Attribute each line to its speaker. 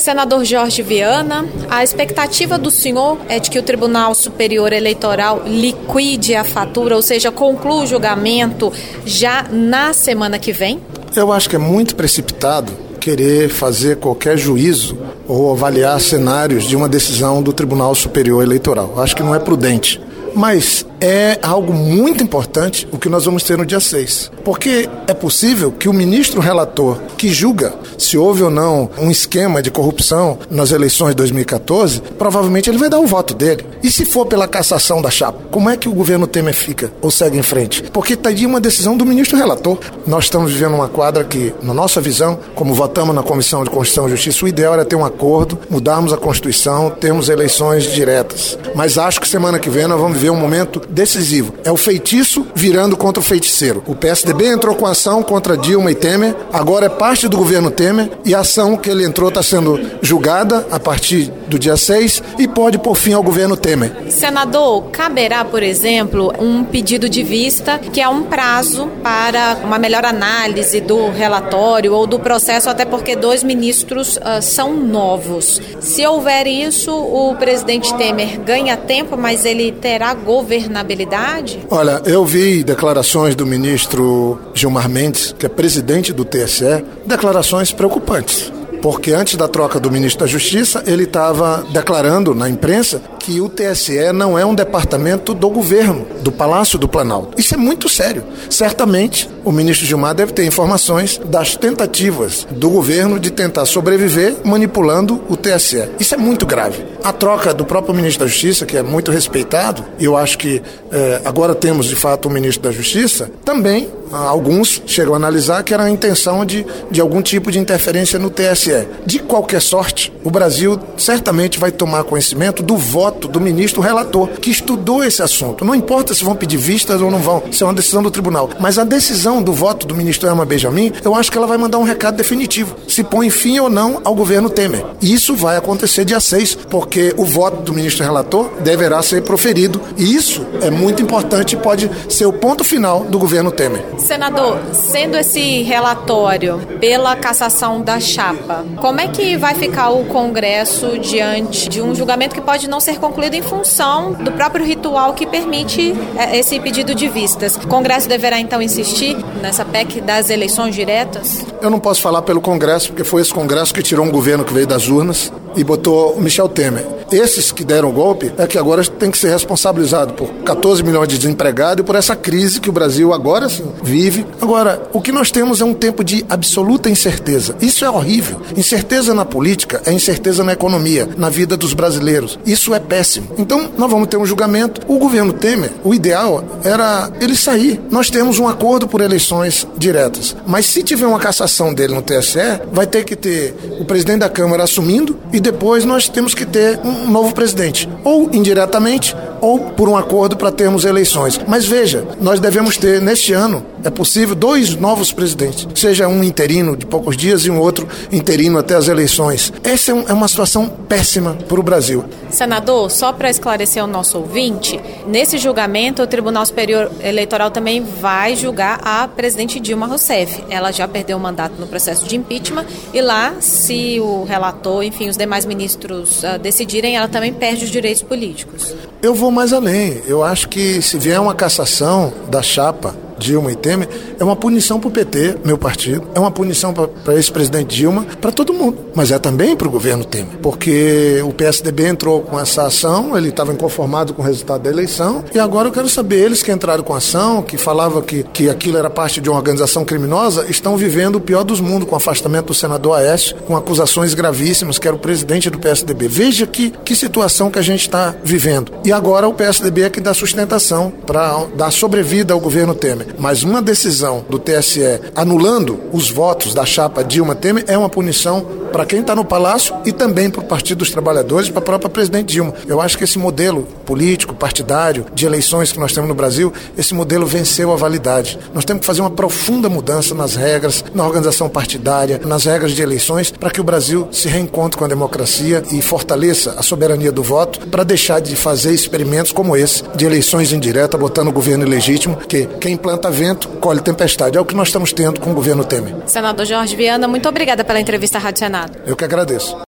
Speaker 1: Senador Jorge Viana, a expectativa do senhor é de que o Tribunal Superior Eleitoral liquide a fatura, ou seja, conclua o julgamento já na semana que vem?
Speaker 2: Eu acho que é muito precipitado querer fazer qualquer juízo ou avaliar cenários de uma decisão do Tribunal Superior Eleitoral. Acho que não é prudente. Mas é algo muito importante o que nós vamos ter no dia 6. Porque é possível que o ministro relator que julga se houve ou não um esquema de corrupção nas eleições de 2014, provavelmente ele vai dar o voto dele. E se for pela cassação da chapa, como é que o governo Temer fica ou segue em frente? Porque está de uma decisão do ministro relator. Nós estamos vivendo uma quadra que, na nossa visão, como votamos na Comissão de Constituição e Justiça, o ideal era ter um acordo, mudarmos a Constituição, termos eleições diretas. Mas acho que semana que vem nós vamos viver um momento decisivo. É o feitiço virando contra o feiticeiro. O PSDB entrou com ação contra Dilma e Temer, agora é parte do governo Temer e a ação que ele entrou está sendo julgada a partir do dia 6 e pode pôr fim ao governo Temer.
Speaker 1: Senador, caberá, por exemplo, um pedido de vista, que é um prazo para uma melhor análise do relatório ou do processo, até porque 2 ministros são novos. Se houver isso, o presidente Temer ganha tempo, mas ele terá governabilidade?
Speaker 2: Olha, eu vi declarações do ministro Gilmar Mendes, que é presidente do TSE, declarações preocupantes. Porque antes da troca do ministro da Justiça, ele estava declarando na imprensa que o TSE não é um departamento do governo, do Palácio do Planalto. Isso é muito sério. Certamente, o ministro Gilmar deve ter informações das tentativas do governo de tentar sobreviver manipulando o TSE. Isso é muito grave. A troca do próprio ministro da Justiça, que é muito respeitado, e eu acho que agora temos, de fato, um ministro da Justiça, também alguns chegam a analisar que era a intenção de algum tipo de interferência no TSE. De qualquer sorte, o Brasil certamente vai tomar conhecimento do voto do ministro relator, que estudou esse assunto. Não importa se vão pedir vistas ou não vão, isso é uma decisão do tribunal. Mas a decisão do voto do ministro Elma Benjamin, eu acho que ela vai mandar um recado definitivo, se põe fim ou não ao governo Temer. E isso vai acontecer dia 6, porque o voto do ministro relator deverá ser proferido. E isso é muito importante e pode ser o ponto final do governo Temer.
Speaker 1: Senador, sendo esse relatório pela cassação da chapa, como é que vai ficar o Congresso diante de um julgamento que pode não ser concluído em função do próprio ritual que permite esse pedido de vistas? O Congresso deverá então insistir nessa PEC das eleições diretas?
Speaker 2: Eu não posso falar pelo Congresso, porque foi esse Congresso que tirou um governo que veio das urnas e botou o Michel Temer. Esses que deram o golpe é que agora tem que ser responsabilizado por 14 milhões de desempregados e por essa crise que o Brasil agora sim vive. Agora, o que nós temos é um tempo de absoluta incerteza. Isso é horrível. Incerteza na política é incerteza na economia, na vida dos brasileiros. Isso é péssimo. Então, nós vamos ter um julgamento. O governo Temer, o ideal era ele sair. Nós temos um acordo por eleições diretas. Mas se tiver uma cassação dele no TSE, vai ter que ter o presidente da Câmara assumindo e depois nós temos que ter um novo presidente. Ou indiretamente, ou por um acordo para termos eleições. Mas veja, nós devemos ter, neste ano, é possível 2 novos presidentes. Seja um interino de poucos dias e um outro interino até as eleições. Essa é uma situação péssima para o Brasil.
Speaker 1: Senador, só para esclarecer o nosso ouvinte, nesse julgamento o Tribunal Superior Eleitoral também vai julgar a presidente Dilma Rousseff. Ela já perdeu o mandato no processo de impeachment e lá, se o relator, enfim, os demais ministros decidirem, ela também perde os direitos políticos.
Speaker 2: Eu vou mais além. Eu acho que se vier uma cassação da chapa Dilma e Temer, é uma punição para o PT, meu partido, é uma punição para esse presidente Dilma, para todo mundo, mas é também para o governo Temer, porque o PSDB entrou com essa ação, ele estava inconformado com o resultado da eleição, e agora eu quero saber, eles que entraram com a ação, que falavam que aquilo era parte de uma organização criminosa, estão vivendo o pior dos mundos, com o afastamento do senador Aécio, com acusações gravíssimas, que era o presidente do PSDB. Veja que situação que a gente está vivendo. E agora o PSDB é que dá sustentação para dar sobrevida ao governo Temer. Mas uma decisão do TSE anulando os votos da chapa Dilma-Temer é uma punição para quem está no Palácio e também para o Partido dos Trabalhadores e para a própria presidente Dilma. Eu acho que esse modelo político, partidário, de eleições que nós temos no Brasil, esse modelo venceu a validade. Nós temos que fazer uma profunda mudança nas regras, na organização partidária, nas regras de eleições, para que o Brasil se reencontre com a democracia e fortaleça a soberania do voto, para deixar de fazer experimentos como esse, de eleições indiretas, botando o governo ilegítimo, que quem planta vento, colhe tempestade. É o que nós estamos tendo com o governo Temer.
Speaker 1: Senador Jorge Viana, muito obrigada pela entrevista à Rádio Senado.
Speaker 2: Eu que agradeço.